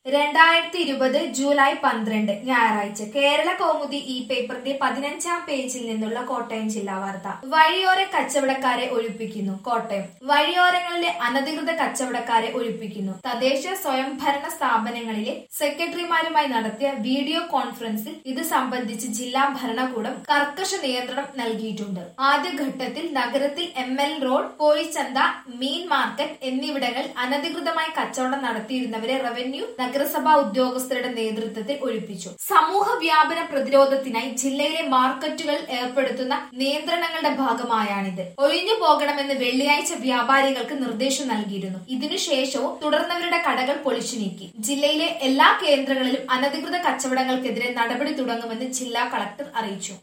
2020 July 12 ഞായറാഴ്ച കേരള കൗമുദി ഈ പേപ്പറിന്റെ 15-ാം പേജിൽ നിന്നുള്ള കോട്ടയം ജില്ലാ വാർത്ത. വഴിയോര കച്ചവടക്കാരെ ഒഴിപ്പിക്കുന്നു. കോട്ടയം വഴിയോരങ്ങളിലെ അനധികൃത കച്ചവടക്കാരെ ഒഴിപ്പിക്കുന്നു. തദ്ദേശ സ്വയംഭരണ സ്ഥാപനങ്ങളിലെ സെക്രട്ടറിമാരുമായി നടത്തിയ വീഡിയോ കോൺഫറൻസിൽ ഇത് സംബന്ധിച്ച് ജില്ലാ ഭരണകൂടം കർക്കശ നിയന്ത്രണം നൽകിയിട്ടുണ്ട്. ആദ്യഘട്ടത്തിൽ നഗരത്തിൽ ML റോഡ്, കോഴിച്ചന്ത, മീൻ മാർക്കറ്റ് എന്നിവിടങ്ങളിൽ അനധികൃതമായി കച്ചവടം നടത്തിയിരുന്നവരെ റവന്യൂ നഗരസഭാ ഉദ്യോഗസ്ഥരുടെ നേതൃത്വത്തിൽ ഒഴിപ്പിച്ചു. സമൂഹ വ്യാപന പ്രതിരോധത്തിനായി ജില്ലയിലെ മാർക്കറ്റുകളിൽ ഏർപ്പെടുത്തുന്ന നിയന്ത്രണങ്ങളുടെ ഭാഗമായാണിത്. ഒഴിഞ്ഞു പോകണമെന്ന് വെള്ളിയാഴ്ച വ്യാപാരികൾക്ക് നിർദ്ദേശം നൽകിയിരുന്നു. ഇതിനുശേഷവും തുടർന്നവരുടെ കടകൾ പൊളിച്ചു നീക്കി. ജില്ലയിലെ എല്ലാ കേന്ദ്രങ്ങളിലും അനധികൃത കച്ചവടങ്ങൾക്കെതിരെ നടപടി തുടങ്ങുമെന്ന് ജില്ലാ കളക്ടർ അറിയിച്ചു.